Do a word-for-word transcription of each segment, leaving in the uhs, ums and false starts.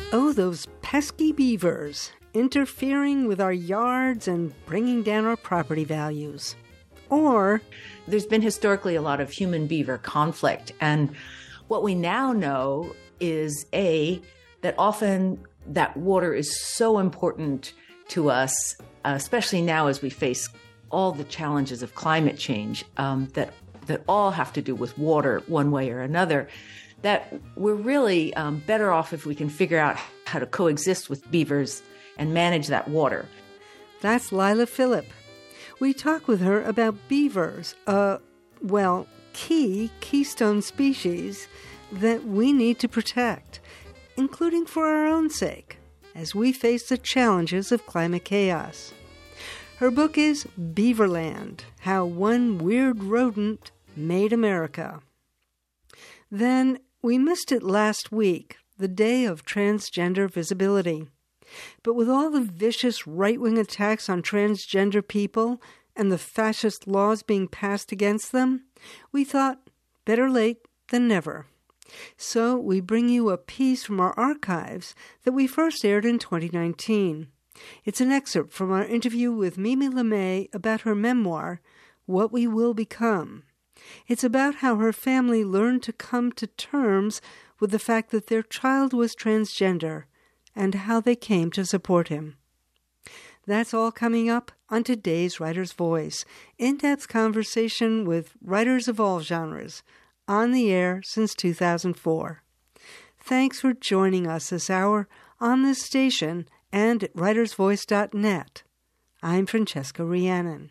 Oh, those pesky beavers, interfering with our yards and bringing down our property values. Or, there's been historically a lot of human-beaver conflict, and what we now know is, A, that often that water is so important to us, uh, especially now as we face all the challenges of climate change, um, that, that all have to do with water one way or another, that we're really um, better off if we can figure out how to coexist with beavers and manage that water. That's Lila Phillip. We talk with her about beavers, uh, well, key keystone species that we need to protect, including for our own sake, as we face the challenges of climate chaos. Her book is Beaverland: How One Weird Rodent Made America. Then, we missed it last week, the day of transgender visibility. But with all the vicious right-wing attacks on transgender people and the fascist laws being passed against them, we thought better late than never. So we bring you a piece from our archives that we first aired in twenty nineteen. It's an excerpt from our interview with Mimi LeMay about her memoir, What We Will Become. It's about how her family learned to come to terms with the fact that their child was transgender and how they came to support him. That's all coming up on today's Writer's Voice, in-depth conversation with writers of all genres, on the air since two thousand four. Thanks for joining us this hour on this station and at writers voice dot net. I'm Francesca Rhiannon.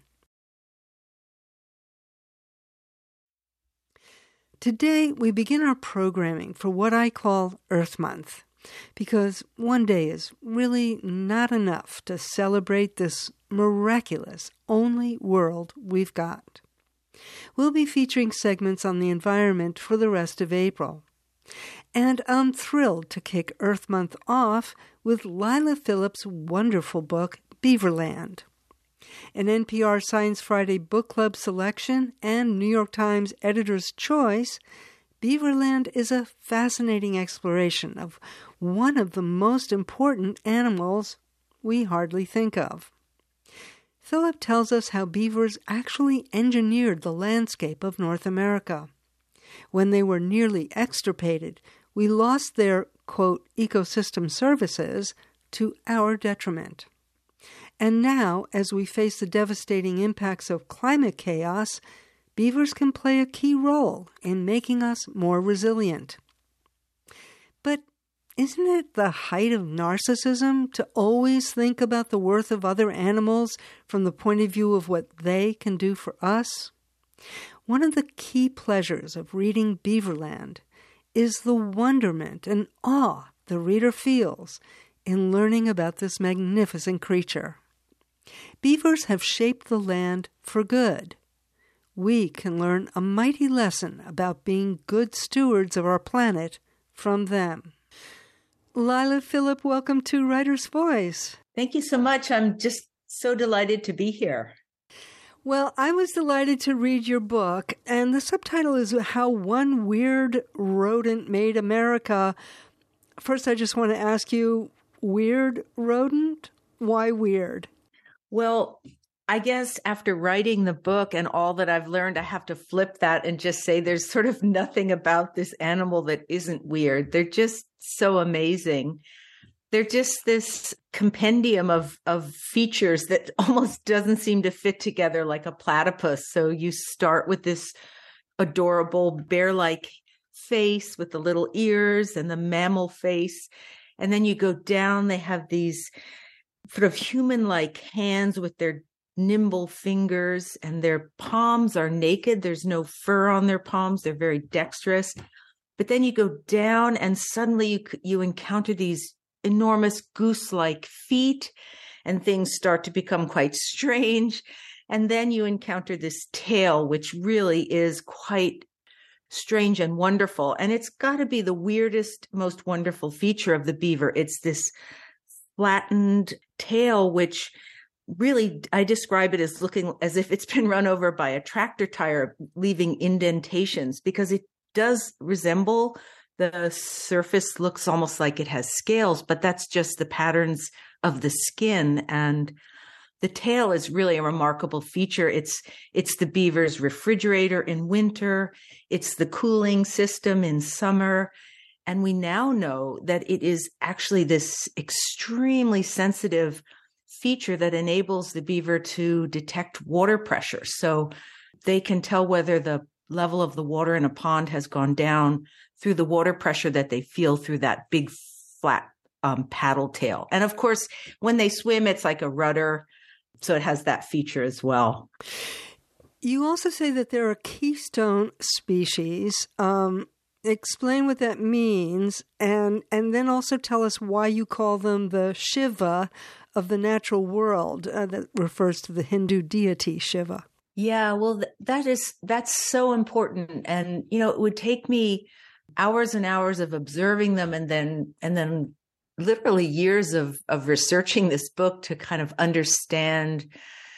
Today, we begin our programming for what I call Earth Month, because one day is really not enough to celebrate this miraculous only world we've got. We'll be featuring segments on the environment for the rest of April. And I'm thrilled to kick Earth Month off with Lila Phillip's wonderful book, Beaverland. An N P R Science Friday Book Club selection and New York Times Editor's Choice, Beaverland is a fascinating exploration of one of the most important animals we hardly think of. Phillip tells us how beavers actually engineered the landscape of North America. When they were nearly extirpated, we lost their, quote, ecosystem services to our detriment. And now, as we face the devastating impacts of climate chaos, beavers can play a key role in making us more resilient. But isn't it the height of narcissism to always think about the worth of other animals from the point of view of what they can do for us? One of the key pleasures of reading Beaverland is the wonderment and awe the reader feels in learning about this magnificent creature. Beavers have shaped the land for good. We can learn a mighty lesson about being good stewards of our planet from them. Lila Phillip, welcome to Writer's Voice. Thank you so much. I'm just so delighted to be here. Well, I was delighted to read your book, and the subtitle is How One Weird Rodent Made America. First, I just want to ask you, weird rodent? Why weird? Well, I guess after writing the book and all that I've learned, I have to flip that and just say there's sort of nothing about this animal that isn't weird. They're just so amazing. They're just this compendium of, of features that almost doesn't seem to fit together like a platypus. So you start with this adorable bear-like face with the little ears and the mammal face. And then you go down, they have these sort of human-like hands with their nimble fingers, and their palms are naked. There's no fur on their palms. They're very dexterous. But then you go down and suddenly you you encounter these enormous goose-like feet, and things start to become quite strange. And then you encounter this tail, which really is quite strange and wonderful. And it's got to be the weirdest, most wonderful feature of the beaver. It's this flattened tail, which really, I describe it as looking as if it's been run over by a tractor tire, leaving indentations, because it does resemble the surface looks almost like it has scales, but that's just the patterns of the skin. And the tail is really a remarkable feature. It's it's the beaver's refrigerator in winter. It's the cooling system in summer. And we now know that it is actually this extremely sensitive feature that enables the beaver to detect water pressure. So they can tell whether the level of the water in a pond has gone down through the water pressure that they feel through that big flat um, paddle tail. And of course, when they swim, it's like a rudder. So it has that feature as well. You also say that there are keystone species. Um, explain what that means, and and then also tell us why you call them the Shiva of the natural world. Uh, that refers to the Hindu deity Shiva. Yeah, well, th- that is that's so important, and you know, it would take me hours and hours of observing them, and then and then. literally years of, of researching this book to kind of understand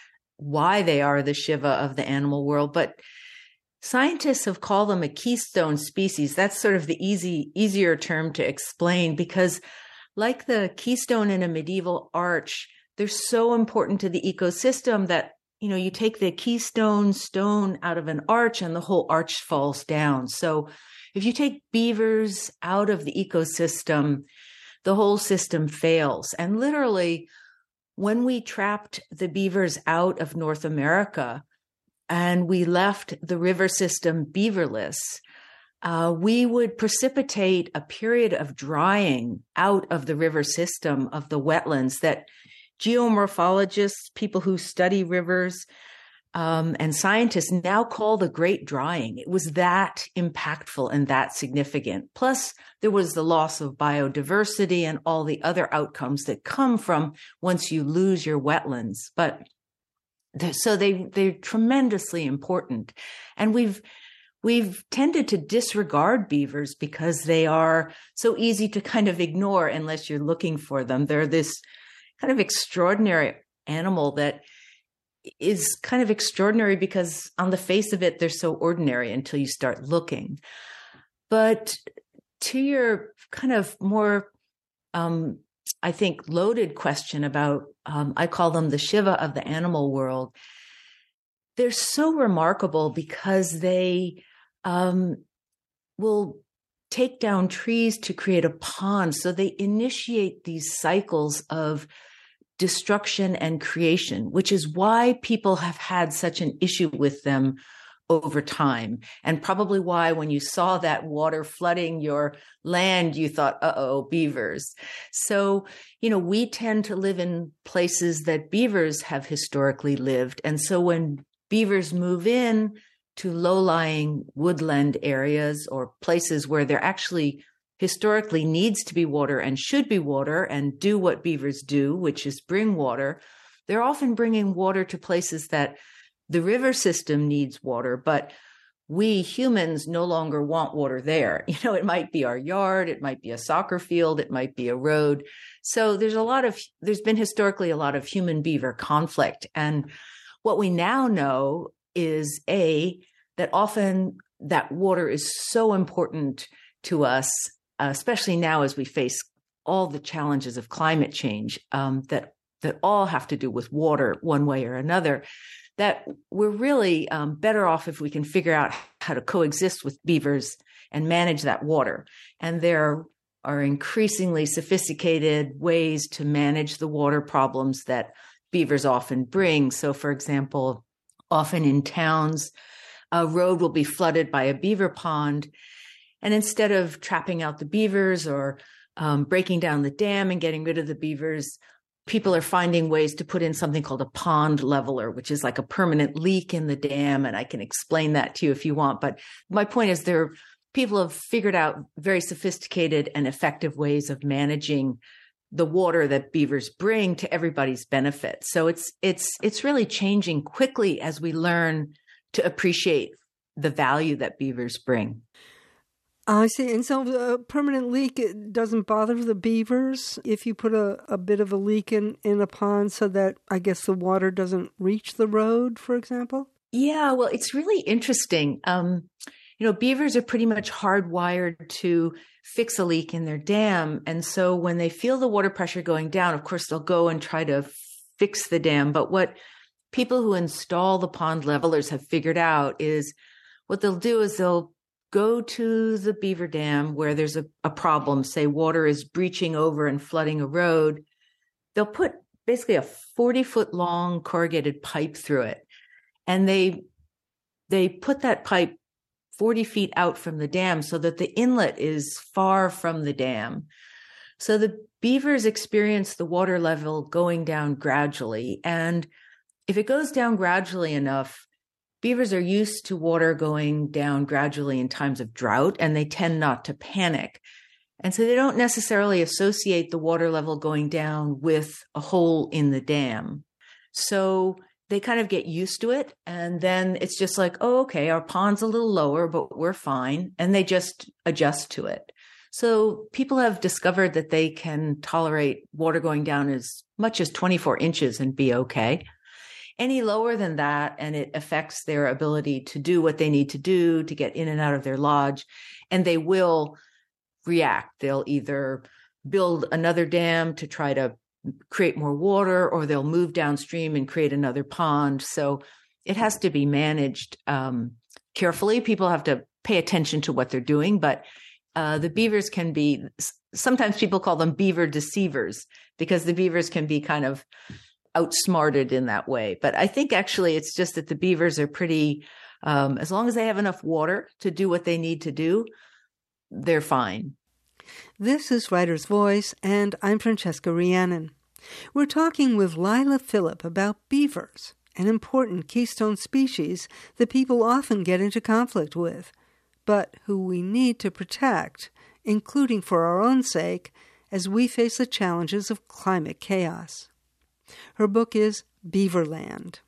why they are the Shiva of the animal world. But scientists have called them a keystone species. That's sort of the easy, easier term to explain, because like the keystone in a medieval arch, they're so important to the ecosystem that, you know, you take the keystone stone out of an arch and the whole arch falls down. So if you take beavers out of the ecosystem, the whole system fails. And literally, when we trapped the beavers out of North America and we left the river system beaverless, uh, we would precipitate a period of drying out of the river system, of the wetlands, that geomorphologists, people who study rivers, Um, and scientists now call the Great Drying. It was that impactful and that significant. Plus, there was the loss of biodiversity and all the other outcomes that come from once you lose your wetlands. But so they they're tremendously important, and we've we've tended to disregard beavers because they are so easy to kind of ignore unless you're looking for them. They're this kind of extraordinary animal that is kind of extraordinary because on the face of it, they're so ordinary until you start looking. But to your kind of more, um, I think, loaded question about, um, I call them the Shiva of the animal world, they're so remarkable because they um, will take down trees to create a pond. So they initiate these cycles of destruction and creation, which is why people have had such an issue with them over time. And probably why when you saw that water flooding your land, you thought, uh-oh, beavers. So, you know, we tend to live in places that beavers have historically lived. And so when beavers move in to low-lying woodland areas or places where there actually historically needs to be water and should be water and do what beavers do, which is bring water, they're often bringing water to places that the river system needs water, but we humans no longer want water there. You know, it might be our yard, it might be a soccer field, it might be a road. So there's a lot of, there's been historically a lot of human beaver conflict. And what we now know is A, that often that water is so important to us, Uh, especially now as we face all the challenges of climate change um, that that all have to do with water one way or another, that we're really um, better off if we can figure out how to coexist with beavers and manage that water. And there are increasingly sophisticated ways to manage the water problems that beavers often bring. So, for example, often in towns, a road will be flooded by a beaver pond. And instead of trapping out the beavers or um, breaking down the dam and getting rid of the beavers, people are finding ways to put in something called a pond leveler, which is like a permanent leak in the dam. And I can explain that to you if you want. But my point is there, people have figured out very sophisticated and effective ways of managing the water that beavers bring to everybody's benefit. So it's it's it's really changing quickly as we learn to appreciate the value that beavers bring. I see. And so a permanent leak, it doesn't bother the beavers if you put a, a bit of a leak in, in a pond so that, I guess, the water doesn't reach the road, for example? Yeah, well, it's really interesting. Um, you know, beavers are pretty much hardwired to fix a leak in their dam. And so when they feel the water pressure going down, of course, they'll go and try to fix the dam. But what people who install the pond levelers have figured out is what they'll do is they'll go to the beaver dam where there's a, a problem, say water is breaching over and flooding a road. They'll put basically a forty foot long corrugated pipe through it. And they, they put that pipe forty feet out from the dam so that the inlet is far from the dam. So the beavers experience the water level going down gradually. And if it goes down gradually enough, beavers are used to water going down gradually in times of drought, and they tend not to panic. And so they don't necessarily associate the water level going down with a hole in the dam. So they kind of get used to it. And then it's just like, oh, okay, our pond's a little lower, but we're fine. And they just adjust to it. So people have discovered that they can tolerate water going down as much as twenty-four inches and be okay. Any lower than that, and it affects their ability to do what they need to do to get in and out of their lodge, and they will react. They'll either build another dam to try to create more water, or they'll move downstream and create another pond. So it has to be managed um, carefully. People have to pay attention to what they're doing, but uh, the beavers can be, sometimes people call them beaver deceivers, because the beavers can be kind of outsmarted in that way. But I think actually it's just that the beavers are pretty, um, as long as they have enough water to do what they need to do, they're fine. This is Writer's Voice, and I'm Francesca Rhiannon. We're talking with Lila Philipp about beavers, an important keystone species that people often get into conflict with, but who we need to protect, including for our own sake, as we face the challenges of climate chaos. Her book is Beaverland.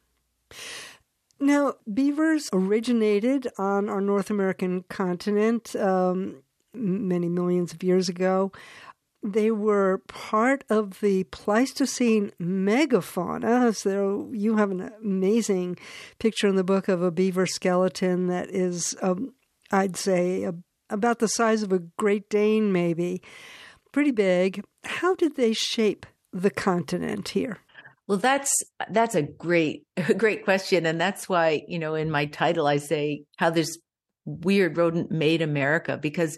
Now, beavers originated on our North American continent um, many millions of years ago. They were part of the Pleistocene megafauna. So you have an amazing picture in the book of a beaver skeleton that is, um, I'd say, a, about the size of a Great Dane, maybe. Pretty big. How did they shape the continent here? Well, that's that's a great, great question. And that's why, you know, in my title, I say how this weird rodent made America, because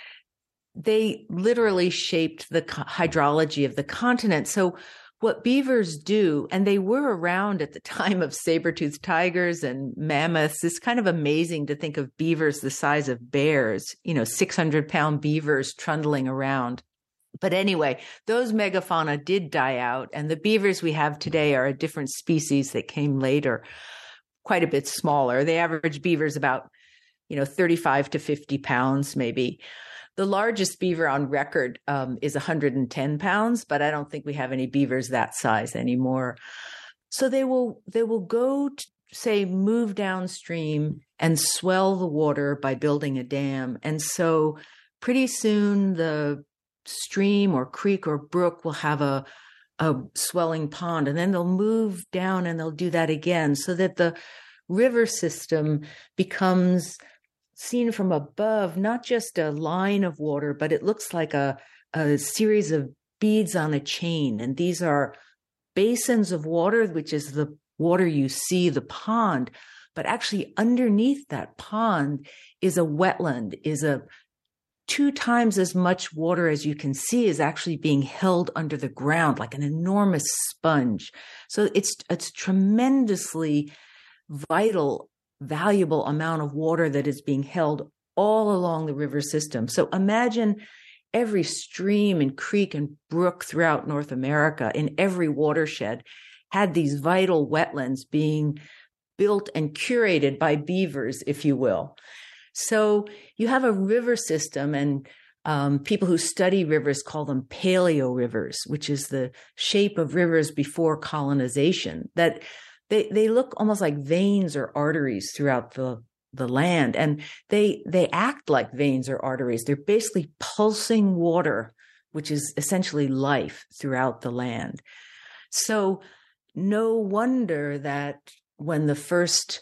they literally shaped the hydrology of the continent. So what beavers do, and they were around at the time of saber-toothed tigers and mammoths. It's kind of amazing to think of beavers the size of bears, you know, six hundred pound beavers trundling around. But anyway, those megafauna did die out, and the beavers we have today are a different species that came later, quite a bit smaller. The average beaver is about, you know, thirty-five to fifty pounds, maybe. The largest beaver on record um, is one hundred ten pounds, but I don't think we have any beavers that size anymore. So they will they will go, to, say, move downstream and swell the water by building a dam. And so pretty soon the stream or creek or brook will have a, a swelling pond, and then they'll move down and they'll do that again, so that the river system becomes seen from above, not just a line of water, but it looks like a, a series of beads on a chain. And these are basins of water, which is the water you see, the pond. But actually underneath that pond is a wetland, is a two times as much water as you can see is actually being held under the ground like an enormous sponge. So it's it's tremendously vital, valuable amount of water that is being held all along the river system. So imagine every stream and creek and brook throughout North America, in every watershed, had these vital wetlands being built and curated by beavers, if you will. So you have a river system, and um, people who study rivers call them paleo rivers, which is the shape of rivers before colonization, that they, they look almost like veins or arteries throughout the, the land. And they, they act like veins or arteries. They're basically pulsing water, which is essentially life throughout the land. So no wonder that when the first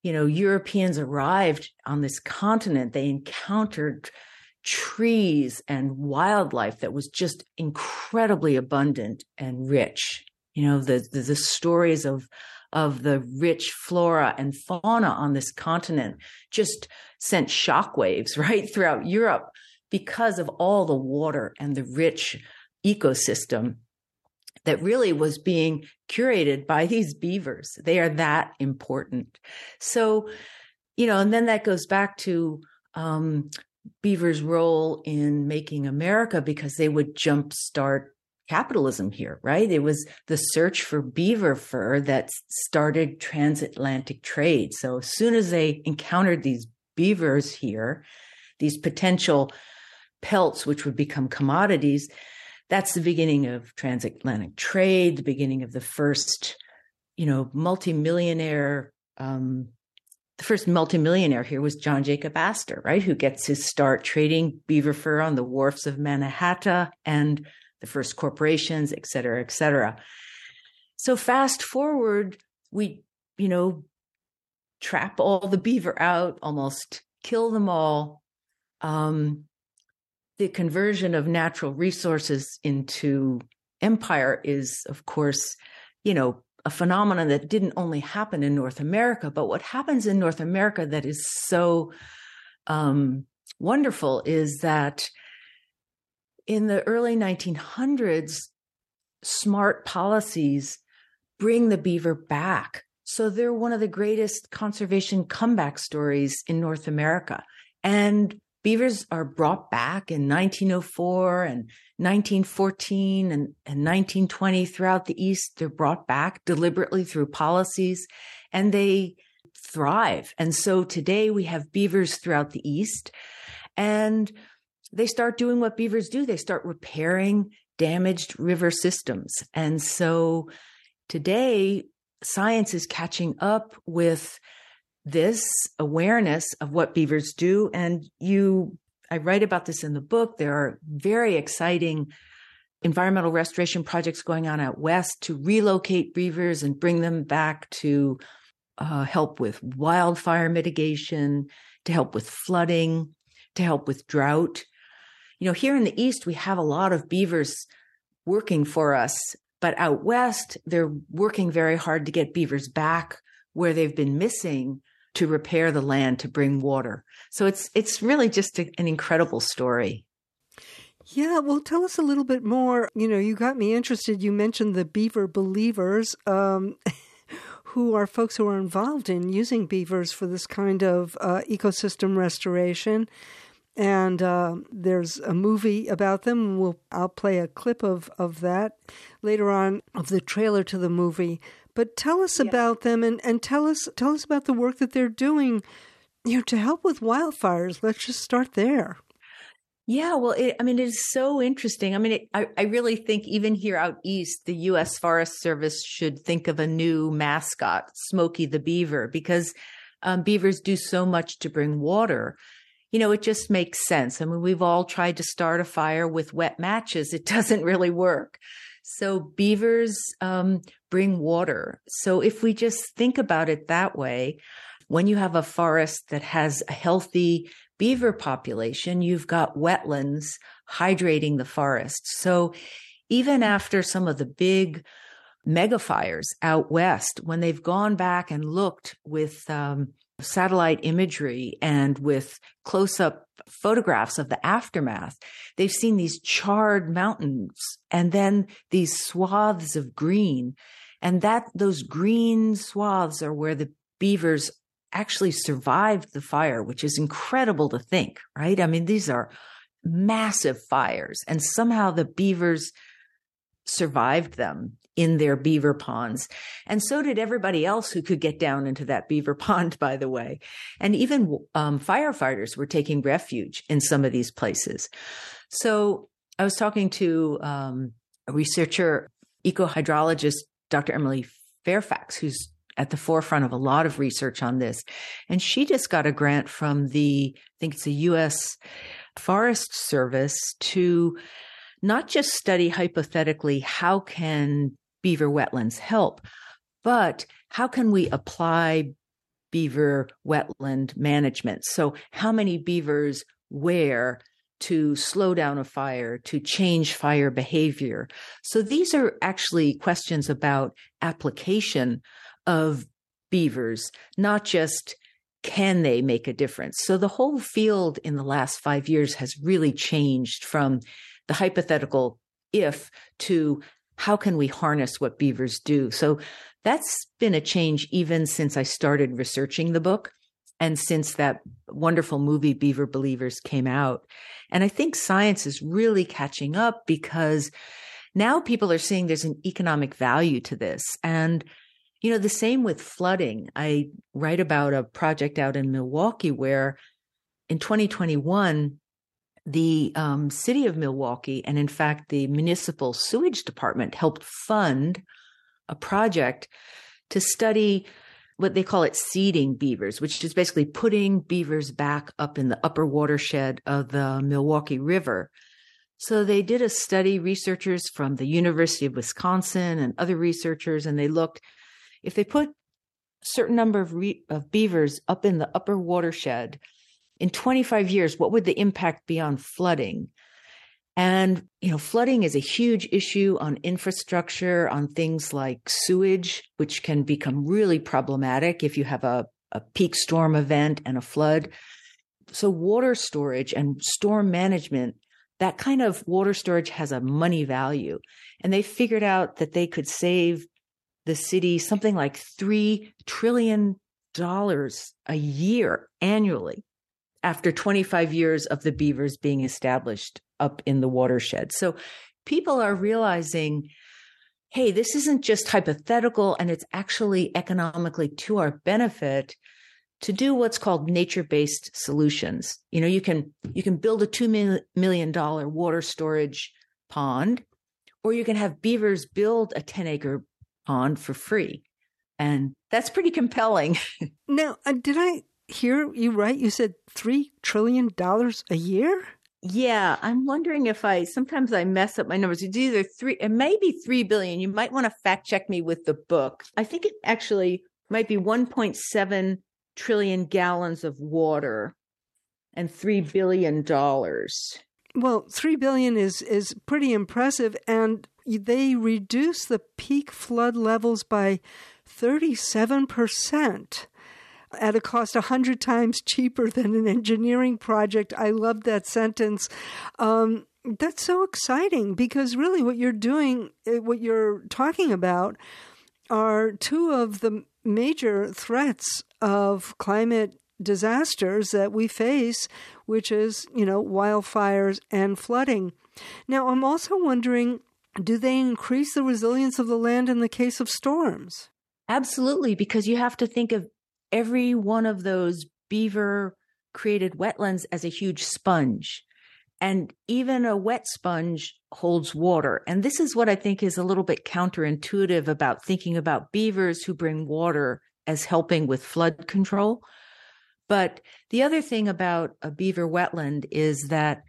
you know, Europeans arrived on this continent, they encountered trees and wildlife that was just incredibly abundant and rich. You know, the the, the stories of of the rich flora and fauna on this continent just sent shockwaves right throughout Europe because of all the water and the rich ecosystem that really was being curated by these beavers. They are that important. So, you know, and then that goes back to um, beavers' role in making America, because they would jumpstart capitalism here, right? It was the search for beaver fur that started transatlantic trade. So as soon as they encountered these beavers here, these potential pelts, which would become commodities, that's the beginning of transatlantic trade, the beginning of the first, you know, multimillionaire, um, the first multimillionaire here was John Jacob Astor, right? Who gets his start trading beaver fur on the wharfs of Manhattan and the first corporations, et cetera, et cetera. So fast forward, we, you know, trap all the beaver out, almost kill them all. Um, the conversion of natural resources into empire is, of course, you know, a phenomenon that didn't only happen in North America, but what happens in North America that is so um, wonderful is that in the early nineteen hundreds, smart policies bring the beaver back. So they're one of the greatest conservation comeback stories in North America. And beavers are brought back in nineteen oh four and nineteen fourteen and, and nineteen twenty throughout the East. They're brought back deliberately through policies, and they thrive. And so today we have beavers throughout the East, and they start doing what beavers do. They start repairing damaged river systems. And so today, science is catching up with this awareness of what beavers do. And you, I write about this in the book. There are very exciting environmental restoration projects going on out west to relocate beavers and bring them back to uh, help with wildfire mitigation, to help with flooding, to help with drought. You know, here in the East, we have a lot of beavers working for us, but out west, they're working very hard to get beavers back where they've been missing to repair the land, to bring water. So it's it's really just a, an incredible story. Yeah, well, tell us a little bit more. You know, you got me interested. You mentioned the beaver believers, um, who are folks who are involved in using beavers for this kind of uh, ecosystem restoration. And uh, there's a movie about them. We'll, I'll play a clip of, of that later on, of the trailer to the movie. But tell us yeah. about them, and, and tell us tell us about the work that they're doing, you know, to help with wildfires. Let's just start there. Yeah, well, it, I mean, it is so interesting. I mean, it, I, I really think even here out east, the U S Forest Service should think of a new mascot, Smokey the Beaver, because um, beavers do so much to bring water. You know, it just makes sense. I mean, we've all tried to start a fire with wet matches. It doesn't really work. So beavers um, bring water. So if we just think about it that way, when you have a forest that has a healthy beaver population, you've got wetlands hydrating the forest. So even after some of the big mega fires out west, when they've gone back and looked with um, satellite imagery and with close-up photographs of the aftermath, they've seen these charred mountains and then these swaths of green. And that those green swaths are where the beavers actually survived the fire, which is incredible to think, right? I mean, these are massive fires, and somehow the beavers survived them in their beaver ponds. And so did everybody else who could get down into that beaver pond, by the way. And even um, firefighters were taking refuge in some of these places. So I was talking to um, a researcher, ecohydrologist, Doctor Emily Fairfax, who's at the forefront of a lot of research on this. And she just got a grant from the, I think it's the U S Forest Service, to not just study hypothetically how can beaver wetlands help, but how can we apply beaver wetland management. So how many beavers where to slow down a fire, to change fire behavior. So these are actually questions about application of beavers, not just can they make a difference. So the whole field in the last five years has really changed from the hypothetical if to how can we harness what beavers do. So that's been a change even since I started researching the book and since that wonderful movie Beaver Believers came out. And I think science is really catching up because now people are seeing there's an economic value to this. And, you know, the same with flooding. I write about a project out in Milwaukee where in twenty twenty-one, the um, city of Milwaukee, and in fact, the municipal sewage department helped fund a project to study what they call it seeding beavers, which is basically putting beavers back up in the upper watershed of the Milwaukee River. So they did a study, researchers from the University of Wisconsin and other researchers, and they looked, if they put a certain number of, re- of beavers up in the upper watershed, in twenty-five years, what would the impact be on flooding? And, you know, flooding is a huge issue on infrastructure, on things like sewage, which can become really problematic if you have a, a peak storm event and a flood. So water storage and storm management, that kind of water storage has a money value. And they figured out that they could save the city something like three trillion dollars a year annually after twenty-five years of the beavers being established up in the watershed. So people are realizing, hey, this isn't just hypothetical, and it's actually economically to our benefit to do what's called nature-based solutions. You know, you can you can build a two million dollars water storage pond, or you can have beavers build a ten acre pond for free. And that's pretty compelling. Now, uh, did I hear you right? You said three trillion dollars a year? Yeah, I'm wondering if I, sometimes I mess up my numbers. It's either three, it may be three billion. You might want to fact check me with the book. I think it actually might be one point seven trillion gallons of water and three billion dollars. Well, three billion dollars is, is pretty impressive. And they reduce the peak flood levels by thirty-seven percent. At a cost one hundred times cheaper than an engineering project. I love that sentence. Um, that's so exciting because really what you're doing, what you're talking about are two of the major threats of climate disasters that we face, which is, you know, wildfires and flooding. Now, I'm also wondering, do they increase the resilience of the land in the case of storms? Absolutely, because you have to think of every one of those beaver created wetlands as a huge sponge. And even a wet sponge holds water. And this is what I think is a little bit counterintuitive about thinking about beavers who bring water as helping with flood control. But the other thing about a beaver wetland is that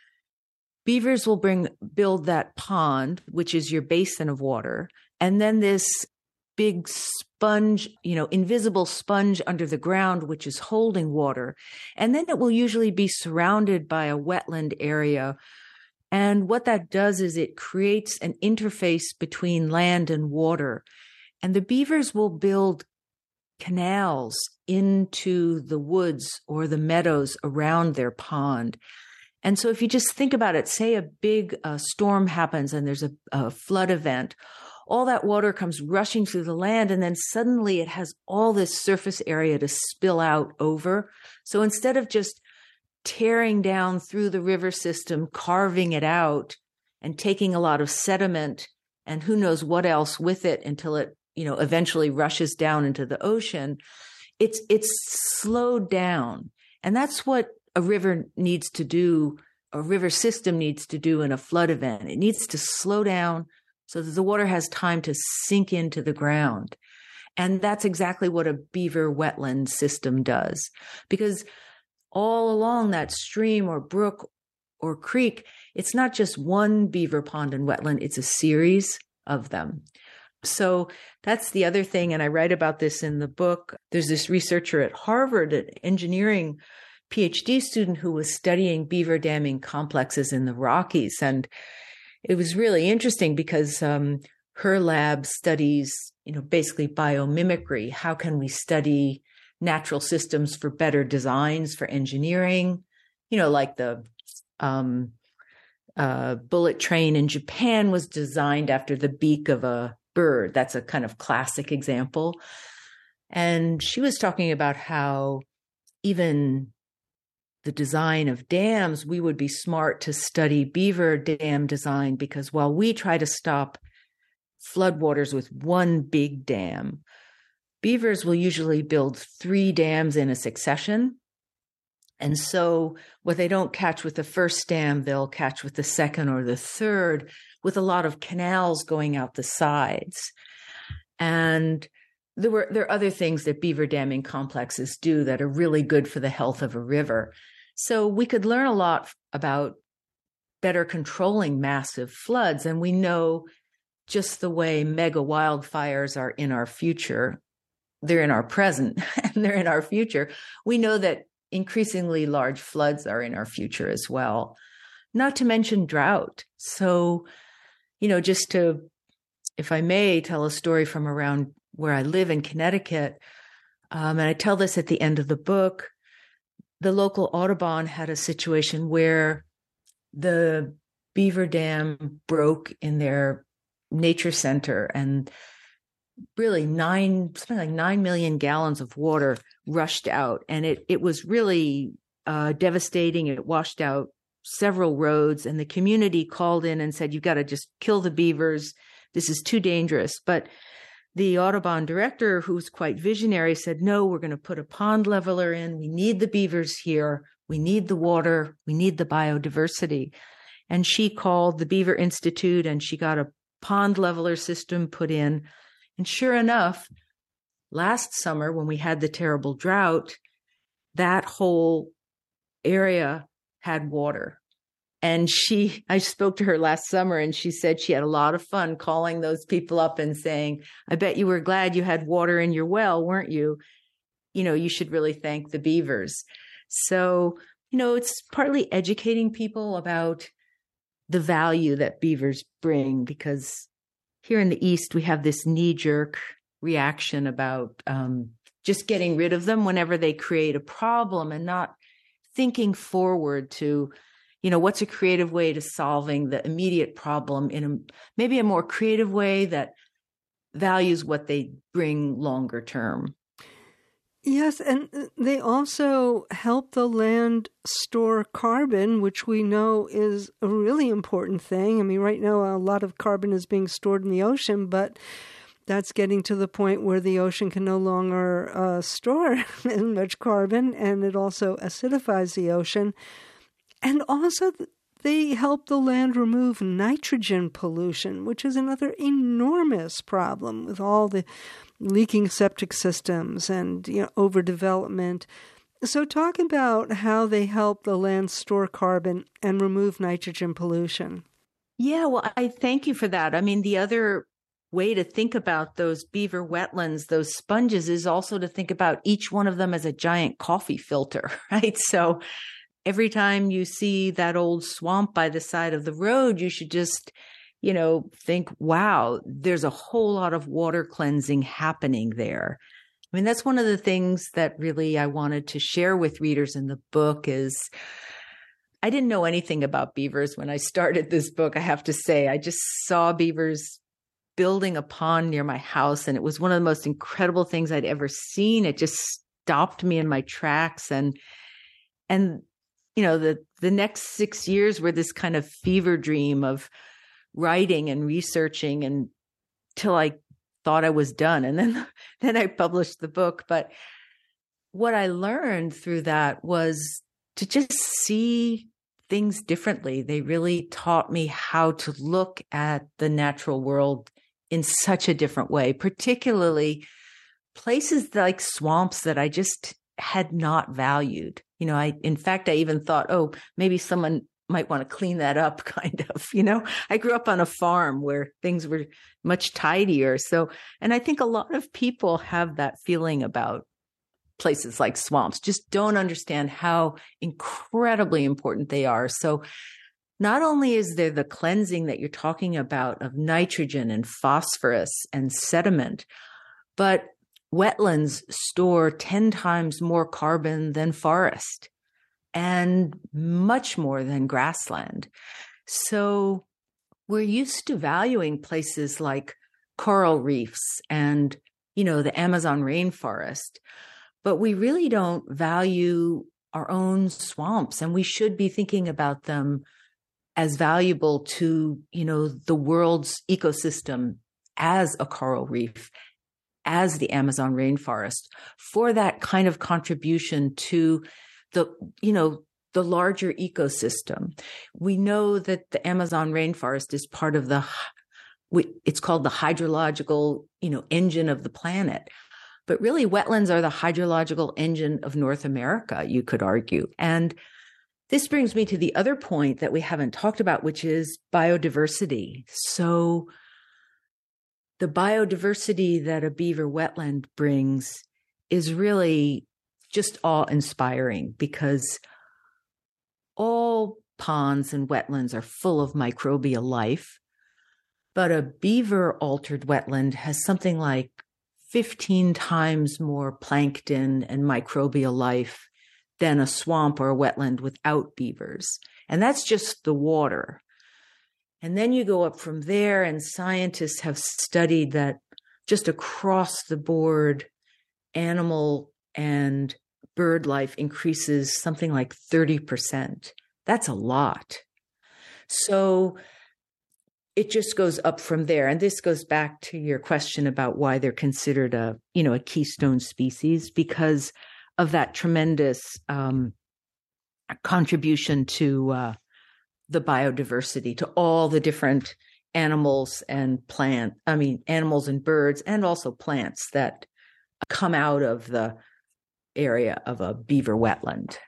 beavers will bring build that pond, which is your basin of water, and then this big sponge, you know, invisible sponge under the ground, which is holding water. And then it will usually be surrounded by a wetland area. And what that does is it creates an interface between land and water. And the beavers will build canals into the woods or the meadows around their pond. And so if you just think about it, say a big uh, storm happens and there's a, a flood event, all that water comes rushing through the land, and then suddenly it has all this surface area to spill out over. So instead of just tearing down through the river system, carving it out, and taking a lot of sediment and who knows what else with it until it, you know, eventually rushes down into the ocean, it's it's slowed down. And that's what a river needs to do, a river system needs to do in a flood event. It needs to slow down so that the water has time to sink into the ground. And that's exactly what a beaver wetland system does. Because all along that stream or brook or creek, it's not just one beaver pond and wetland, it's a series of them. So that's the other thing. And I write about this in the book. There's this researcher at Harvard, an engineering PhD student who was studying beaver damming complexes in the Rockies. And it was really interesting because um, her lab studies, you know, basically biomimicry. How can we study natural systems for better designs for engineering? You know, like the um, uh, bullet train in Japan was designed after the beak of a bird. That's a kind of classic example. And she was talking about how even the design of dams, we would be smart to study beaver dam design, because while we try to stop floodwaters with one big dam, beavers will usually build three dams in a succession. And so what they don't catch with the first dam, they'll catch with the second or the third, with a lot of canals going out the sides. And there were there are other things that beaver damming complexes do that are really good for the health of a river. So we could learn a lot about better controlling massive floods. And we know just the way mega wildfires are in our future, they're in our present and they're in our future. We know that increasingly large floods are in our future as well, not to mention drought. So, you know, just to, if I may, tell a story from around where I live in Connecticut, um, and I tell this at the end of the book. The local Audubon had a situation where the beaver dam broke in their nature center, and really nine, something like nine million gallons of water rushed out. And it, it was really uh, devastating. It washed out several roads, and the community called in and said, you've got to just kill the beavers. This is too dangerous. But the Audubon director, who's quite visionary, said, no, we're going to put a pond leveler in. We need the beavers here. We need the water. We need the biodiversity. And she called the Beaver Institute, and she got a pond leveler system put in. And sure enough, last summer when we had the terrible drought, that whole area had water. And she, I spoke to her last summer, and she said she had a lot of fun calling those people up and saying, I bet you were glad you had water in your well, weren't you? You know, you should really thank the beavers. So, you know, it's partly educating people about the value that beavers bring, because here in the East, we have this knee-jerk reaction about um, just getting rid of them whenever they create a problem, and not thinking forward to, you know, what's a creative way to solving the immediate problem in a, maybe a more creative way that values what they bring longer term. Yes, and they also help the land store carbon, which we know is a really important thing. I mean, right now, a lot of carbon is being stored in the ocean, but that's getting to the point where the ocean can no longer uh, store as much carbon, and it also acidifies the ocean. And also, they help the land remove nitrogen pollution, which is another enormous problem with all the leaking septic systems and, you know, overdevelopment. So talk about how they help the land store carbon and remove nitrogen pollution. Yeah, well, I thank you for that. I mean, the other way to think about those beaver wetlands, those sponges, is also to think about each one of them as a giant coffee filter, right? So every time you see that old swamp by the side of the road, you should just, you know, think, wow, there's a whole lot of water cleansing happening there. I mean, that's one of the things that really I wanted to share with readers in the book is I didn't know anything about beavers when I started this book, I have to say. I just saw beavers building a pond near my house, and it was one of the most incredible things I'd ever seen. It just stopped me in my tracks. And, and, you know, the, the next six years were this kind of fever dream of writing and researching and till I thought I was done. And then, then I published the book. But what I learned through that was to just see things differently. They really taught me how to look at the natural world in such a different way, particularly places like swamps that I just had not valued. You know, I, in fact, I even thought, oh, maybe someone might want to clean that up, kind of. You know, I grew up on a farm where things were much tidier. So, and I think a lot of people have that feeling about places like swamps, just don't understand how incredibly important they are. So not only is there the cleansing that you're talking about of nitrogen and phosphorus and sediment, but wetlands store ten times more carbon than forest and much more than grassland. So we're used to valuing places like coral reefs and, you know, the Amazon rainforest, but we really don't value our own swamps, and we should be thinking about them as valuable to, you know, the world's ecosystem as a coral reef, as the Amazon rainforest, for that kind of contribution to the, you know, the larger ecosystem. We know that the Amazon rainforest is part of the, it's called the hydrological, you know, engine of the planet. But really, wetlands are the hydrological engine of North America, you could argue. And this brings me to the other point that we haven't talked about, which is biodiversity. So the biodiversity that a beaver wetland brings is really just awe-inspiring, because all ponds and wetlands are full of microbial life, but a beaver-altered wetland has something like fifteen times more plankton and microbial life than a swamp or a wetland without beavers. And that's just the water. And then you go up from there, and scientists have studied that just across the board, animal and bird life increases something like thirty percent. That's a lot. So it just goes up from there. And this goes back to your question about why they're considered a, you know, a keystone species, because of that tremendous um, contribution to uh, the biodiversity, to all the different animals and plant, I mean, animals and birds, and also plants that come out of the area of a beaver wetland.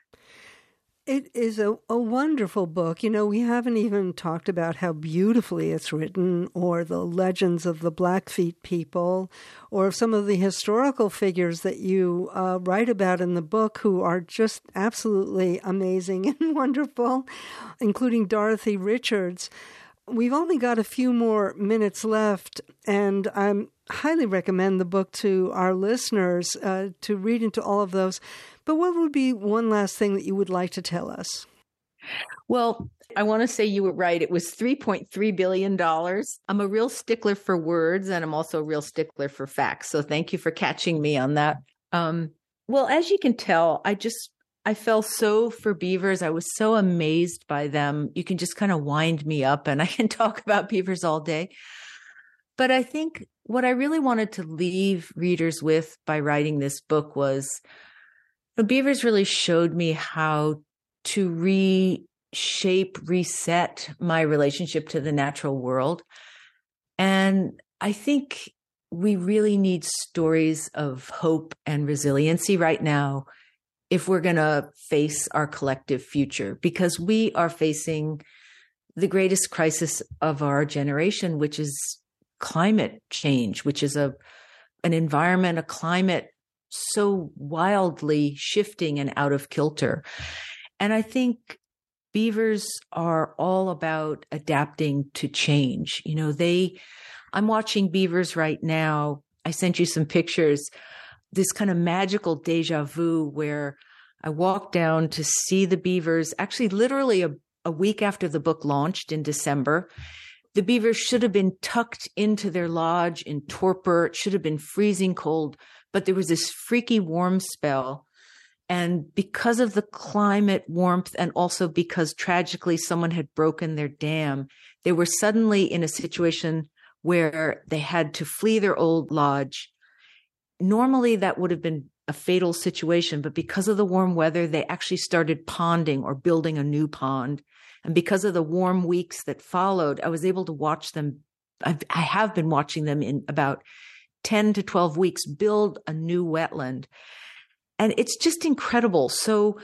It is a, a wonderful book. You know, we haven't even talked about how beautifully it's written, or the legends of the Blackfeet people, or some of the historical figures that you uh, write about in the book, who are just absolutely amazing and wonderful, including Dorothy Richards. We've only got a few more minutes left, and I highly recommend the book to our listeners uh, to read into all of those. But what would be one last thing that you would like to tell us? Well, I want to say you were right. It was three point three billion dollars. I'm a real stickler for words, and I'm also a real stickler for facts. So thank you for catching me on that. Um, well, as you can tell, I just, I fell so for beavers. I was so amazed by them. You can just kind of wind me up, and I can talk about beavers all day. But I think what I really wanted to leave readers with by writing this book was, you know, beavers really showed me how to reshape, reset my relationship to the natural world. And I think we really need stories of hope and resiliency right now if we're going to face our collective future, because we are facing the greatest crisis of our generation, which is climate change, which is a an environment, a climate so wildly shifting and out of kilter. And I think beavers are all about adapting to change. You know, they, I'm watching beavers right now. I sent you some pictures, this kind of magical deja vu where I walked down to see the beavers, actually literally a, a week after the book launched in December. The beavers should have been tucked into their lodge in torpor. It should have been freezing cold, but there was this freaky warm spell. And because of the climate warmth, and also because tragically someone had broken their dam, they were suddenly in a situation where they had to flee their old lodge. Normally that would have been a fatal situation, but because of the warm weather, they actually started ponding or building a new pond. And because of the warm weeks that followed, I was able to watch them. I've, I have been watching them in about ten to twelve weeks build a new wetland. And it's just incredible. So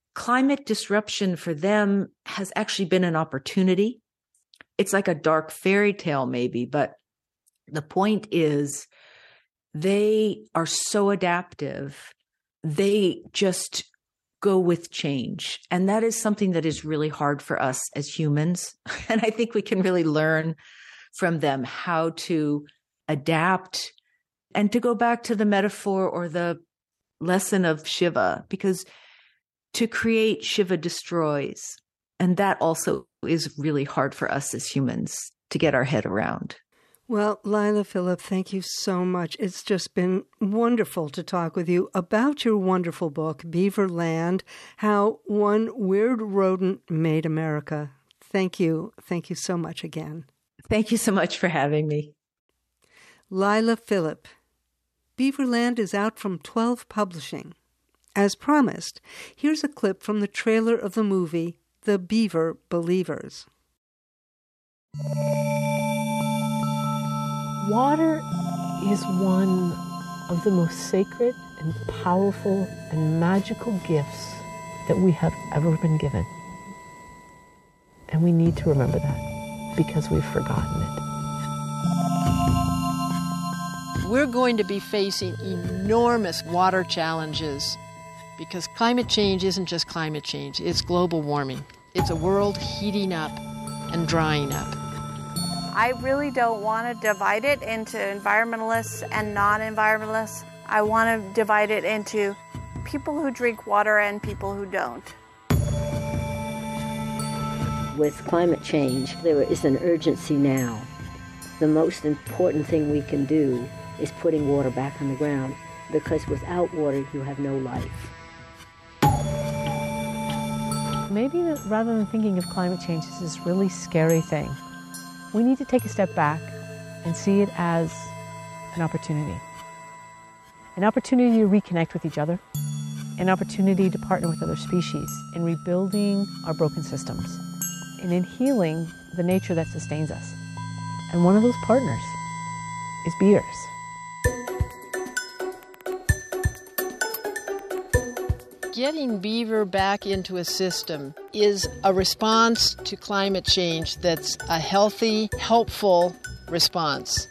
climate disruption for them has actually been an opportunity. It's like a dark fairy tale maybe, but the point is they are so adaptive. They just go with change. And that is something that is really hard for us as humans. And I think we can really learn from them how to adapt and to go back to the metaphor or the lesson of Shiva, because to create, Shiva destroys. And that also is really hard for us as humans to get our head around. Well, Lila Philip, thank you so much. It's just been wonderful to talk with you about your wonderful book, Beaverland, How One Weird Rodent Made America. Thank you. Thank you so much again. Thank you so much for having me. Lila Philip. Beaverland is out from twelve Publishing. As promised, here's a clip from the trailer of the movie, The Beaver Believers. Water is one of the most sacred and powerful and magical gifts that we have ever been given. And we need to remember that because we've forgotten it. We're going to be facing enormous water challenges because climate change isn't just climate change, it's global warming. It's a world heating up and drying up. I really don't want to divide it into environmentalists and non-environmentalists. I want to divide it into people who drink water and people who don't. With climate change, there is an urgency now. The most important thing we can do is putting water back on the ground, because without water, you have no life. Maybe that rather than thinking of climate change as this really scary thing, we need to take a step back and see it as an opportunity. An opportunity to reconnect with each other, an opportunity to partner with other species in rebuilding our broken systems, and in healing the nature that sustains us. And one of those partners is beavers. Getting beaver back into a system is a response to climate change that's a healthy, helpful response.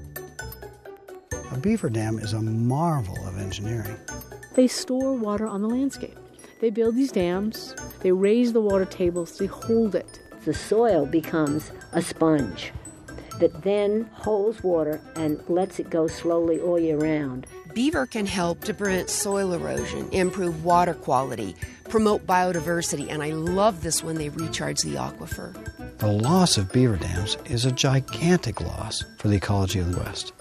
A beaver dam is a marvel of engineering. They store water on the landscape. They build these dams, they raise the water tables, they hold it. The soil becomes a sponge that then holds water and lets it go slowly all year round. Beaver can help to prevent soil erosion, improve water quality, promote biodiversity, and I love this when they recharge the aquifer. The loss of beaver dams is a gigantic loss for the ecology of the West.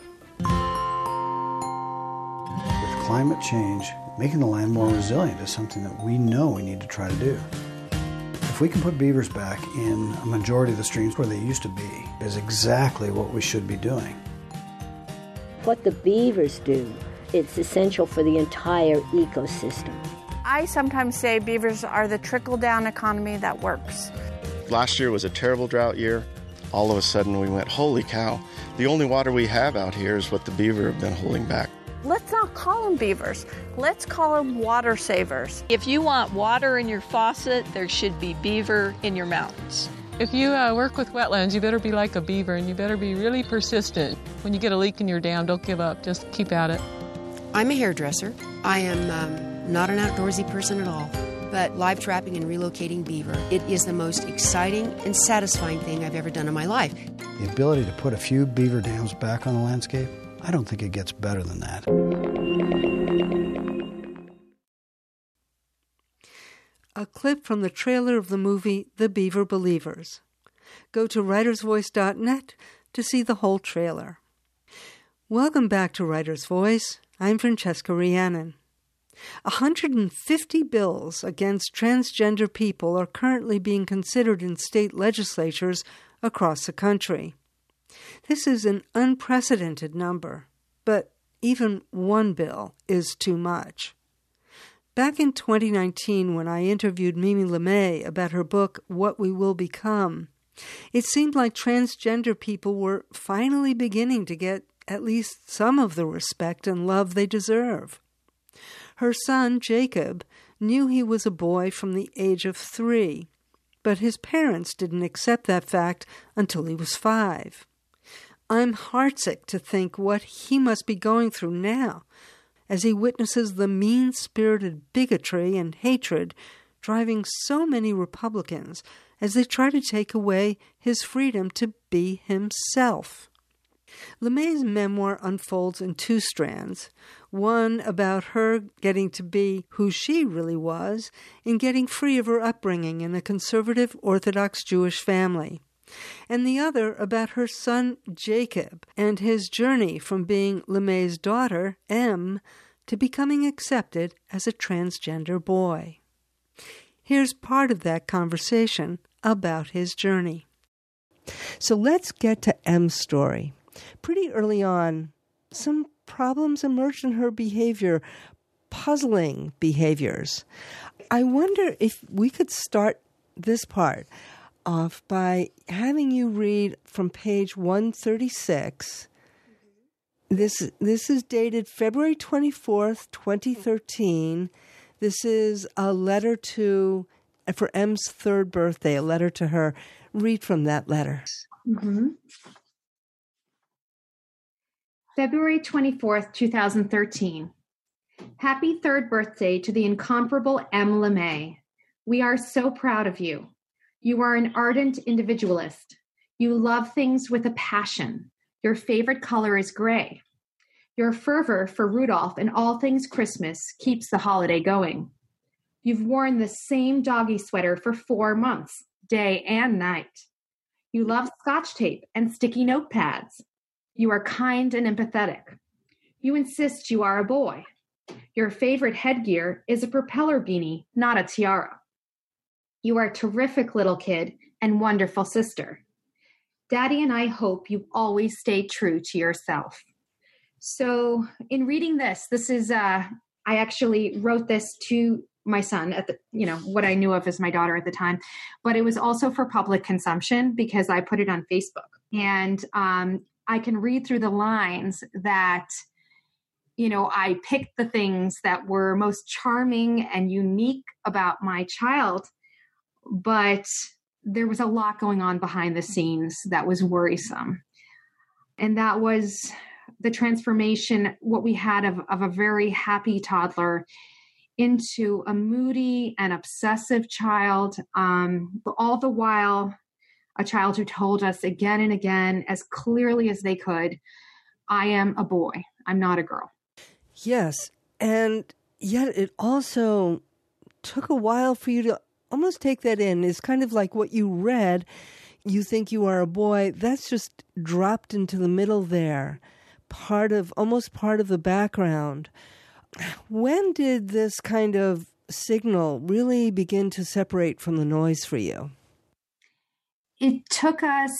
With climate change, making the land more resilient is something that we know we need to try to do. If we can put beavers back in a majority of the streams where they used to be, is exactly what we should be doing. What the beavers do, it's essential for the entire ecosystem. I sometimes say beavers are the trickle-down economy that works. Last year was a terrible drought year. All of a sudden we went, holy cow, the only water we have out here is what the beaver have been holding back. Let's not call them beavers. Let's call them water savers. If you want water in your faucet, there should be beaver in your mountains. If you uh, work with wetlands, you better be like a beaver, and you better be really persistent. When you get a leak in your dam, don't give up. Just keep at it. I'm a hairdresser. I am um, not an outdoorsy person at all. But live trapping and relocating beaver, it is the most exciting and satisfying thing I've ever done in my life. The ability to put a few beaver dams back on the landscape, I don't think it gets better than that. A clip from the trailer of the movie The Beaver Believers. Go to writers voice dot net to see the whole trailer. Welcome back to Writer's Voice. I'm Francesca Rhiannon. one hundred fifty bills against transgender people are currently being considered in state legislatures across the country. This is an unprecedented number, but even one bill is too much. Back in twenty nineteen, when I interviewed Mimi LeMay about her book, What We Will Become, it seemed like transgender people were finally beginning to get at least some of the respect and love they deserve. Her son, Jacob, knew he was a boy from the age of three, but his parents didn't accept that fact until he was five. I'm heartsick to think what he must be going through now as he witnesses the mean-spirited bigotry and hatred driving so many Republicans as they try to take away his freedom to be himself. LeMay's memoir unfolds in two strands, one about her getting to be who she really was and getting free of her upbringing in a conservative Orthodox Jewish family, and the other about her son Jacob and his journey from being LeMay's daughter, Em, to becoming accepted as a transgender boy. Here's part of that conversation about his journey. So let's get to Em's story. Pretty early on, some problems emerged in her behavior, puzzling behaviors. I wonder if we could start this part off by having you read from page one thirty-six. This, this is dated February twenty-fourth, twenty thirteen. This is a letter to, for Em's third birthday, a letter to her. Read from that letter. Mm-hmm. February twenty-fourth, twenty thirteen. Happy third birthday to the incomparable Em LeMay. We are so proud of you. You are an ardent individualist. You love things with a passion. Your favorite color is gray. Your fervor for Rudolph and all things Christmas keeps the holiday going. You've worn the same doggy sweater for four months, day and night. You love Scotch tape and sticky notepads. You are kind and empathetic. You insist you are a boy. Your favorite headgear is a propeller beanie, not a tiara. You are a terrific little kid and wonderful sister. Daddy and I hope you always stay true to yourself. So in reading this, this is, uh, I actually wrote this to my son at the, you know, what I knew of as my daughter at the time, but it was also for public consumption because I put it on Facebook. And um, I can read through the lines that, you know, I picked the things that were most charming and unique about my child, but there was a lot going on behind the scenes that was worrisome. And that was the transformation, what we had of, of a very happy toddler into a moody and obsessive child, um, all the while a child who told us again and again, as clearly as they could, I am a boy, I'm not a girl. Yes, and yet it also took a while for you to almost take that in. It's kind of like what you read, you think you are a boy, that's just dropped into the middle there, part of, almost part of the background. When did this kind of signal really begin to separate from the noise for you? It took us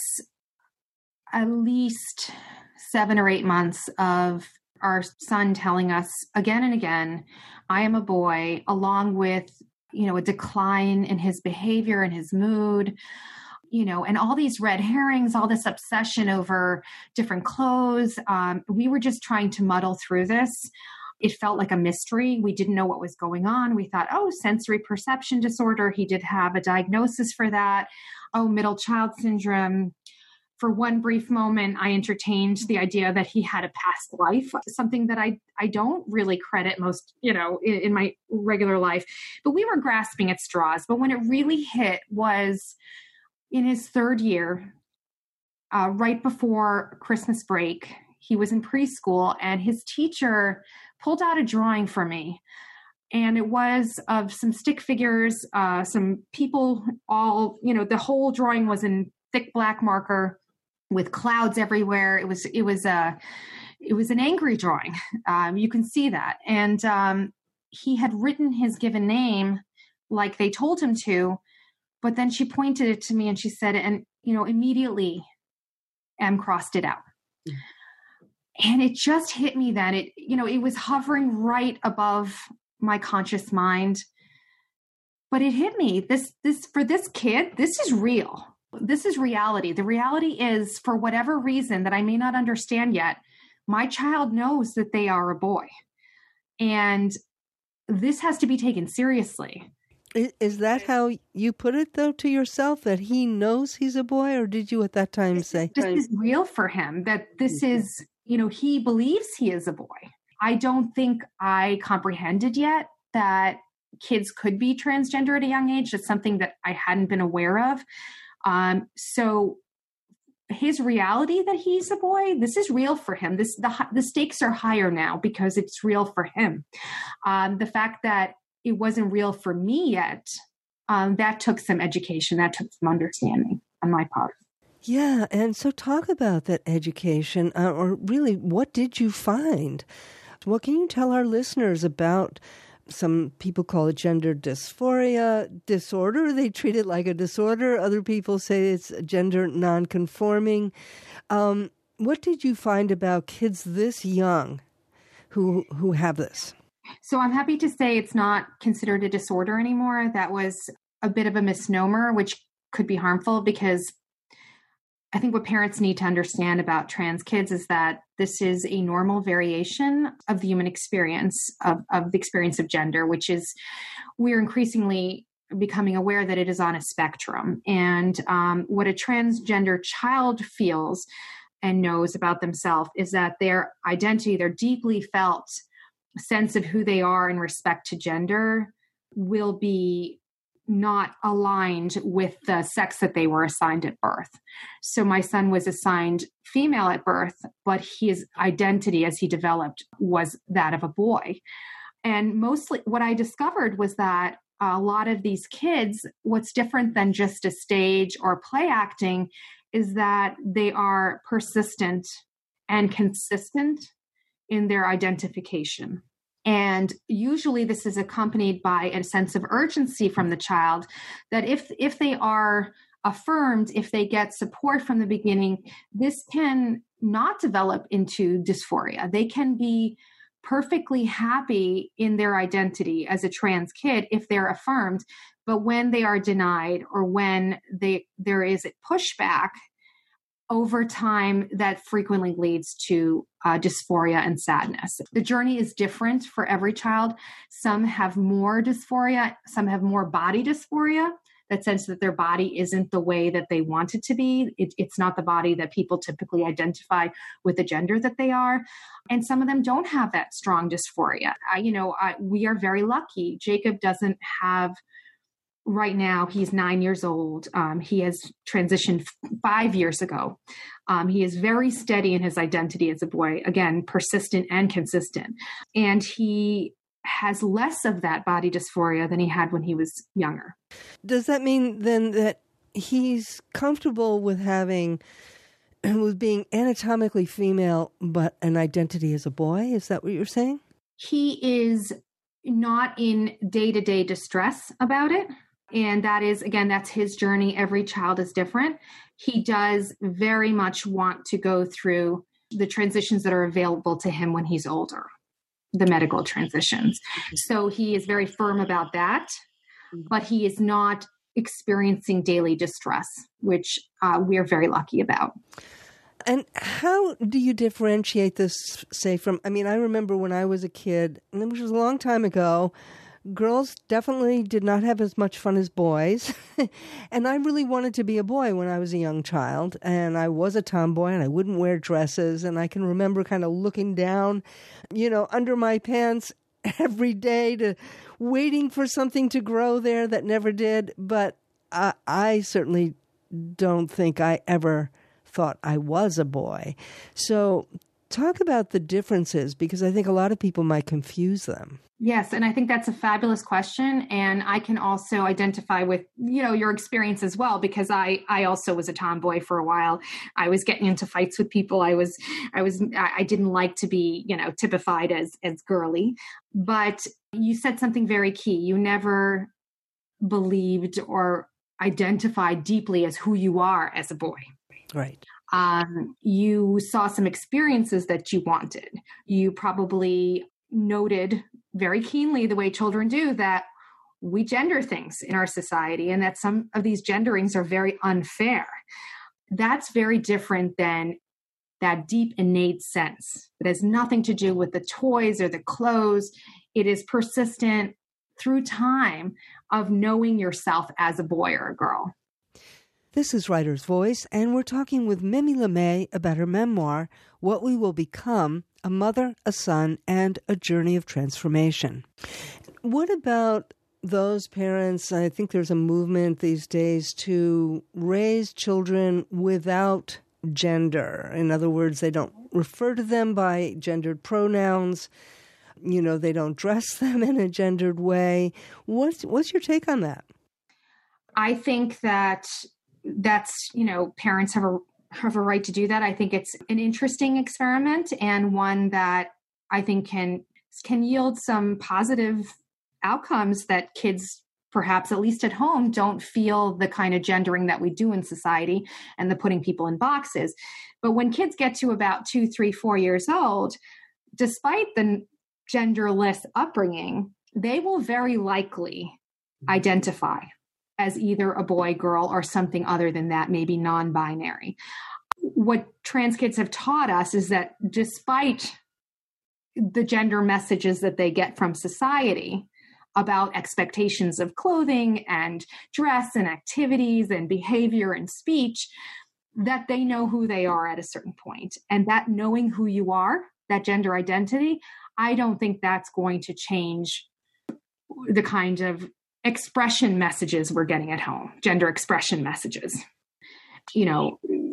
at least seven or eight months of our son telling us again and again, I am a boy, along with, you know, a decline in his behavior and his mood, you know, and all these red herrings, all this obsession over different clothes. Um, we were just trying to muddle through this. It felt like a mystery. We didn't know what was going on. We thought, oh, sensory perception disorder. He did have a diagnosis for that. Oh, middle child syndrome. For one brief moment, I entertained the idea that he had a past life, something that I, I don't really credit most, you know, in, in my regular life. But we were grasping at straws. But when it really hit was in his third year, uh, right before Christmas break. He was in preschool, and his teacher pulled out a drawing for me. And it was of some stick figures, uh, some people, all, you know, the whole drawing was in thick black marker with clouds everywhere. It was, it was a, it was an angry drawing. Um, you can see that. And um, he had written his given name like they told him to, but then she pointed it to me and she said, and, you know, immediately Em crossed it out. Mm-hmm. And it just hit me then. It, you know, it was hovering right above my conscious mind, but it hit me. This, this, for this kid, this is real. This is reality. The reality is, for whatever reason that I may not understand yet, my child knows that they are a boy. And this has to be taken seriously. Is, is that how you put it, though, to yourself, that he knows he's a boy? Or did you at that time say? This is real for him, that this is, you know, he believes he is a boy. I don't think I comprehended yet that kids could be transgender at a young age. It's something that I hadn't been aware of. Um, so his reality that he's a boy, this is real for him. This the the stakes are higher now because it's real for him. Um, the fact that it wasn't real for me yet, um, that took some education, that took some understanding on my part. Yeah, and so talk about that education, uh, or really, what did you find? What can you tell our listeners about? Some people call it gender dysphoria disorder. They treat it like a disorder. Other people say it's gender nonconforming. Um, what did you find about kids this young who who have this? So I'm happy to say it's not considered a disorder anymore. That was a bit of a misnomer, which could be harmful, because I think what parents need to understand about trans kids is that this is a normal variation of the human experience, of, of the experience of gender, which is, we're increasingly becoming aware that it is on a spectrum. And um, what a transgender child feels and knows about themselves is that their identity, their deeply felt sense of who they are in respect to gender, will be not aligned with the sex that they were assigned at birth. So my son was assigned female at birth, but his identity as he developed was that of a boy. And mostly what I discovered was that a lot of these kids, what's different than just a stage or play acting is that they are persistent and consistent in their identification. And usually this is accompanied by a sense of urgency from the child that if if they are affirmed, if they get support from the beginning, this can not develop into dysphoria. They can be perfectly happy in their identity as a trans kid if they're affirmed. But when they are denied, or when they there is a pushback, over time, that frequently leads to uh, dysphoria and sadness. The journey is different for every child. Some have more dysphoria, some have more body dysphoria, that sense that their body isn't the way that they want it to be. It, it's not the body that people typically identify with the gender that they are. And some of them don't have that strong dysphoria. I, you know, I, we are very lucky. Jacob doesn't have. Right now, he's nine years old. Um, he has transitioned five years ago. Um, he is very steady in his identity as a boy, again, persistent and consistent. And he has less of that body dysphoria than he had when he was younger. Does that mean then that he's comfortable with having, with being anatomically female, but an identity as a boy? Is that what you're saying? He is not in day-to-day distress about it. And that is, again, that's his journey. Every child is different. He does very much want to go through the transitions that are available to him when he's older, the medical transitions. So he is very firm about that, but he is not experiencing daily distress, which uh, we're very lucky about. And how do you differentiate this, say, from, I mean, I remember when I was a kid, which was a long time ago, girls definitely did not have as much fun as boys. And I really wanted to be a boy when I was a young child. And I was a tomboy and I wouldn't wear dresses. And I can remember kind of looking down, you know, under my pants every day to waiting for something to grow there that never did. But I, I certainly don't think I ever thought I was a boy. So talk about the differences, because I think a lot of people might confuse them. Yes, and I think that's a fabulous question. And I can also identify with, you know, your experience as well, because I, I also was a tomboy for a while. I was getting into fights with people. I was, I was, I didn't like to be, you know, typified as, as girly. But you said something very key. You never believed or identified deeply as who you are as a boy. Right. Um, you saw some experiences that you wanted. You probably noted very keenly, the way children do, that we gender things in our society and that some of these genderings are very unfair. That's very different than that deep innate sense. It has nothing to do with the toys or the clothes. It is persistent through time of knowing yourself as a boy or a girl. This is Writer's Voice, and we're talking with Mimi LeMay about her memoir, What We Will Become, A Mother, a Son, and a Journey of Transformation. What about those parents? I think there's a movement these days to raise children without gender. In other words, they don't refer to them by gendered pronouns. You know, they don't dress them in a gendered way. What's, what's your take on that? I think that that's, you know, parents have a have a right to do that. I think it's an interesting experiment and one that I think can can yield some positive outcomes that kids, perhaps at least at home, don't feel the kind of gendering that we do in society and the putting people in boxes. But when kids get to about two, three, four years old, despite the genderless upbringing, they will very likely identify as either a boy, girl, or something other than that, maybe non-binary. What trans kids have taught us is that despite the gender messages that they get from society about expectations of clothing and dress and activities and behavior and speech, that they know who they are at a certain point. And that knowing who you are, that gender identity, I don't think that's going to change the kind of expression messages we're getting at home, gender expression messages, you know,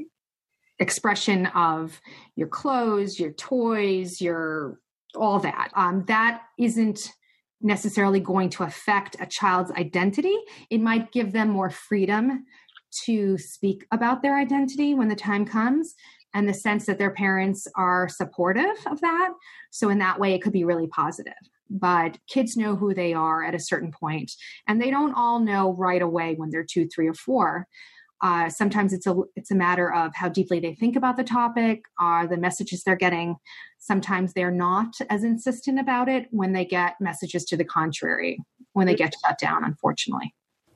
expression of your clothes, your toys, your, all that. Um, that isn't necessarily going to affect a child's identity. It might give them more freedom to speak about their identity when the time comes, and the sense that their parents are supportive of that. So in that way, it could be really positive. But kids know who they are at a certain point, and they don't all know right away when they're two, three, or four. Uh, sometimes it's a it's a matter of how deeply they think about the topic, uh, the messages they're getting. Sometimes they're not as insistent about it when they get messages to the contrary, when they get shut down, unfortunately.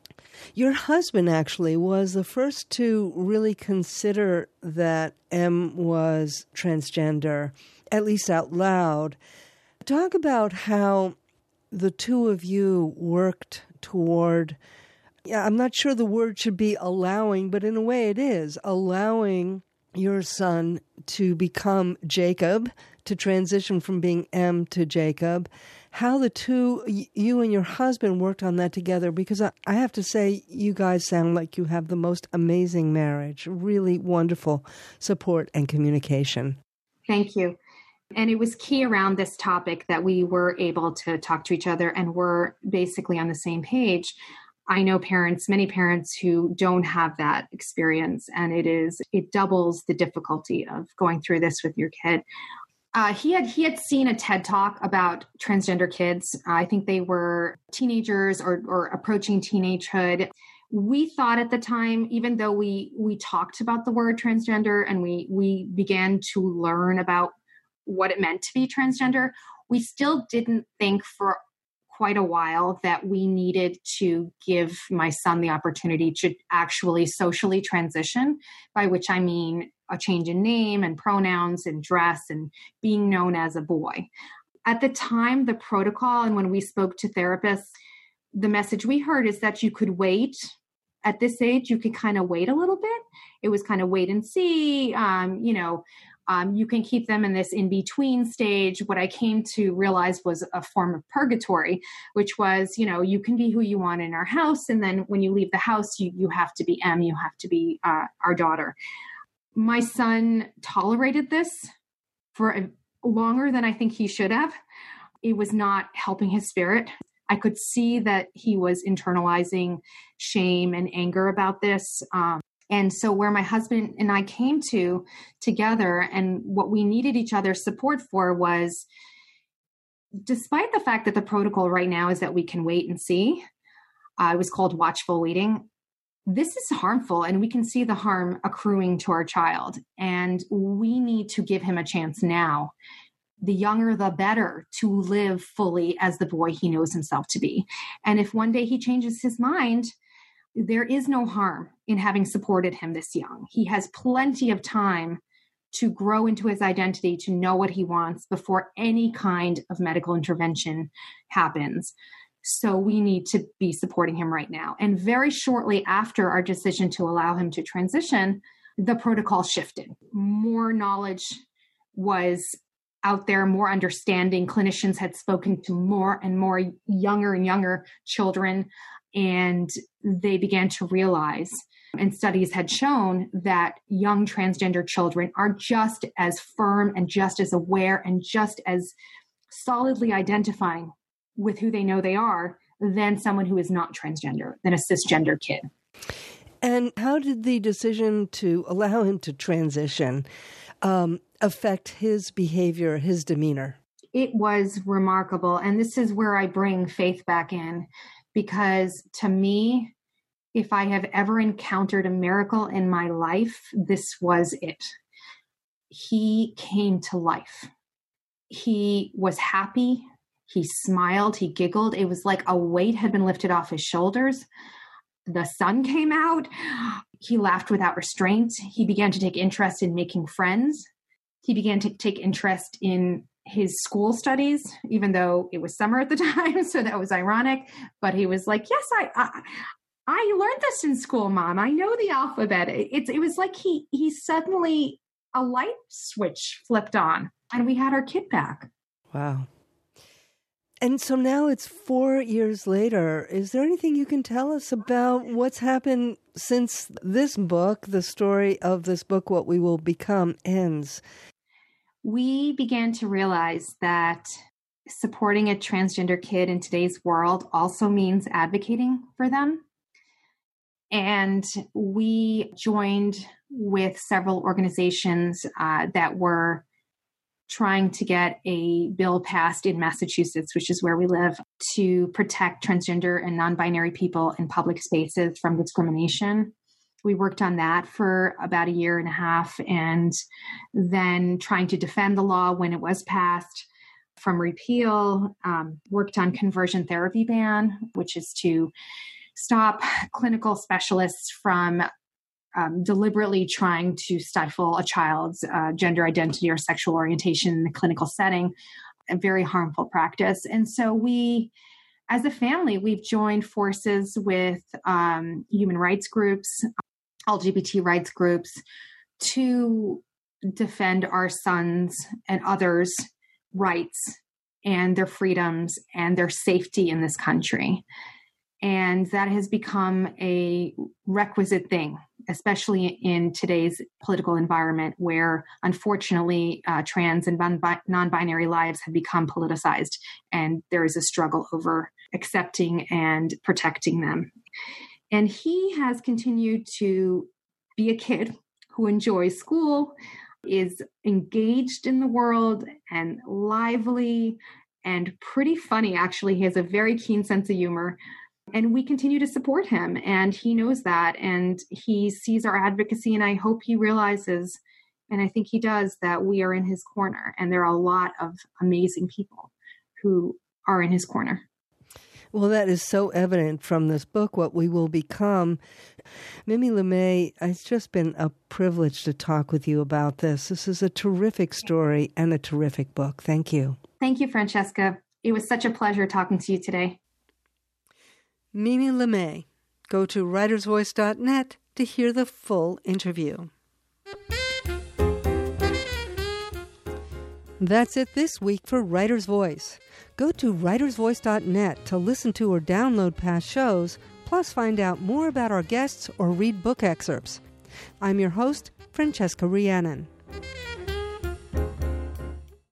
Your husband actually was the first to really consider that M was transgender, at least out loud. Talk about how the two of you worked toward, yeah, I'm not sure the word should be allowing, but in a way it is, allowing your son to become Jacob, to transition from being M to Jacob. How the two, you and your husband, worked on that together, because I, I have to say, you guys sound like you have the most amazing marriage, really wonderful support and communication. Thank you. And it was key around this topic that we were able to talk to each other and were basically on the same page. I know parents, many parents who don't have that experience, and it is, it doubles the difficulty of going through this with your kid. Uh, he had he had seen a TED Talk about transgender kids. Uh, I think they were teenagers or, or approaching teenagehood. We thought at the time, even though we we talked about the word transgender and we we began to learn about what it meant to be transgender, we still didn't think for quite a while that we needed to give my son the opportunity to actually socially transition, by which I mean a change in name and pronouns and dress and being known as a boy. At the time, the protocol, and when we spoke to therapists, the message we heard is that you could wait. At this age, you could kind of wait a little bit. It was kind of wait and see, um, you know, Um, you can keep them in this in-between stage. What I came to realize was a form of purgatory, which was, you know, you can be who you want in our house. And then when you leave the house, you, you have to be M, you have to be uh, our daughter. My son tolerated this for a, longer than I think he should have. It was not helping his spirit. I could see that he was internalizing shame and anger about this. Um, And so where my husband and I came to together and what we needed each other's support for was, despite the fact that the protocol right now is that we can wait and see, uh, it was called watchful waiting. This is harmful, and we can see the harm accruing to our child. And we need to give him a chance now, the younger, the better, to live fully as the boy he knows himself to be. And if one day he changes his mind, there is no harm in having supported him this young. He has plenty of time to grow into his identity, to know what he wants before any kind of medical intervention happens. So we need to be supporting him right now. And very shortly after our decision to allow him to transition, the protocol shifted. More knowledge was out there, more understanding. Clinicians had spoken to more and more younger and younger children, and they began to realize, and studies had shown, that young transgender children are just as firm and just as aware and just as solidly identifying with who they know they are than someone who is not transgender, than a cisgender kid. And how did the decision to allow him to transition um, affect his behavior, his demeanor? It was remarkable. And this is where I bring faith back in, because to me, if I have ever encountered a miracle in my life, this was it. He came to life. He was happy. He smiled. He giggled. It was like a weight had been lifted off his shoulders. The sun came out. He laughed without restraint. He began to take interest in making friends. He began to take interest in his school studies, even though it was summer at the time, so that was ironic. But he was like, yes, I, I, I learned this in school, Mom. I know the alphabet. It, it, it was like he, he suddenly, a light switch flipped on, and we had our kid back. Wow. And so now it's four years later. Is there anything you can tell us about what's happened since this book, the story of this book, What We Will Become, ends? We began to realize that supporting a transgender kid in today's world also means advocating for them. And we joined with several organizations uh, that were trying to get a bill passed in Massachusetts, which is where we live, to protect transgender and non-binary people in public spaces from discrimination. We worked on that for about a year and a half, and then trying to defend the law when it was passed from repeal, um, worked on conversion therapy ban, which is to stop clinical specialists from Um, deliberately trying to stifle a child's uh, gender identity or sexual orientation in the clinical setting, a very harmful practice. And so we, as a family, we've joined forces with um, human rights groups, L G B T rights groups, to defend our sons and others' rights and their freedoms and their safety in this country. And that has become a requisite thing, especially in today's political environment where, unfortunately, uh, trans and non-binary lives have become politicized, and there is a struggle over accepting and protecting them. And he has continued to be a kid who enjoys school, is engaged in the world, and lively, and pretty funny, actually. He has a very keen sense of humor. And we continue to support him, and he knows that, and he sees our advocacy, and I hope he realizes, and I think he does, that we are in his corner, and there are a lot of amazing people who are in his corner. Well, that is so evident from this book, What We Will Become. Mimi LeMay, it's just been a privilege to talk with you about this. This is a terrific story and a terrific book. Thank you. Thank you, Francesca. It was such a pleasure talking to you today. Mimi LeMay. Go to writers voice dot net to hear the full interview. That's it this week for Writer's Voice. Go to writers voice dot net to listen to or download past shows, plus find out more about our guests or read book excerpts. I'm your host, Francesca Rhiannon.